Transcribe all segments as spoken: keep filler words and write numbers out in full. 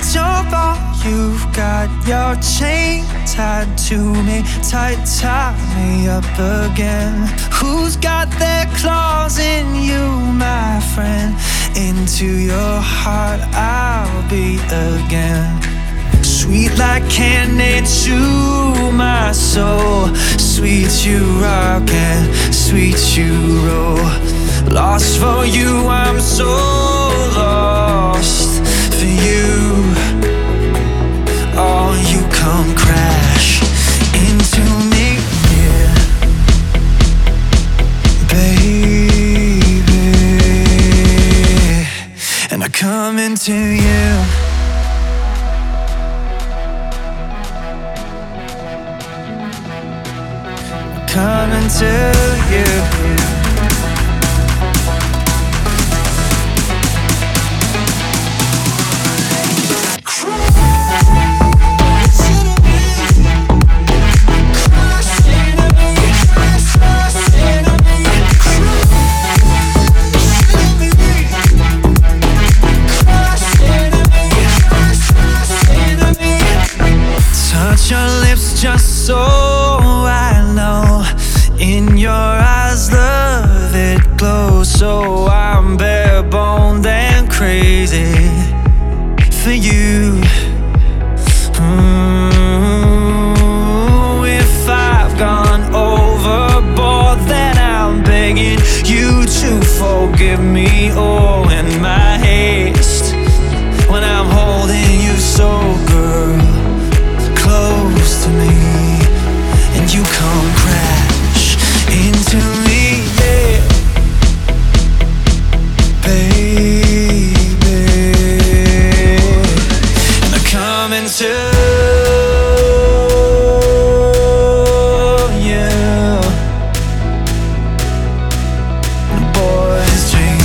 Don't fall, you've got your chain tied to me, tight, tie me up again. Who's got their claws in you, my friend? Into your heart I'll be again. Sweet like candy to my soul, sweet you rock and sweet you roll. Lost for you, I'm so lost for you. Oh, you come crash into me, yeah, baby. And I come into you. Coming to you. Touch your lips just so I know. In your eyes, love, it glows. So I'm bare boned and crazy for you. mm, If I've gone overboard, then I'm begging you to forgive me. Oh, in my haste, when I'm holding you so, girl, close to me, and you come crash into me, yeah, baby. And I come into you, a boy's dream.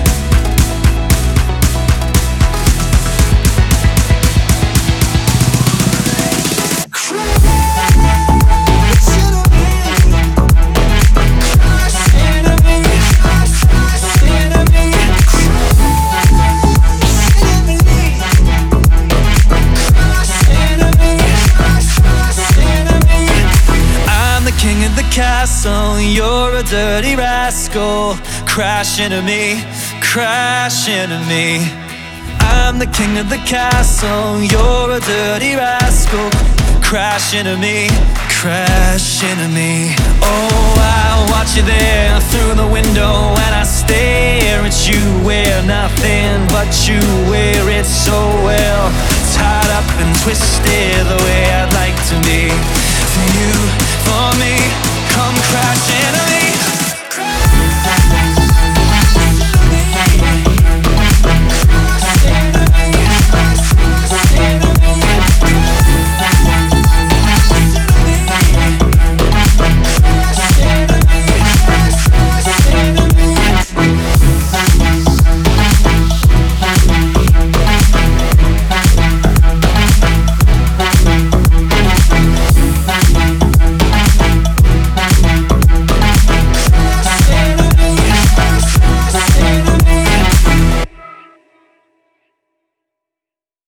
King of the castle, you're a dirty rascal. Crash into me, crash into me. I'm the king of the castle, you're a dirty rascal. Crash into me, crash into me. Oh, I watch you there through the window, and I stare at you. Wear nothing but you wear it so well, tied up and twisted the way I'd like to be for you.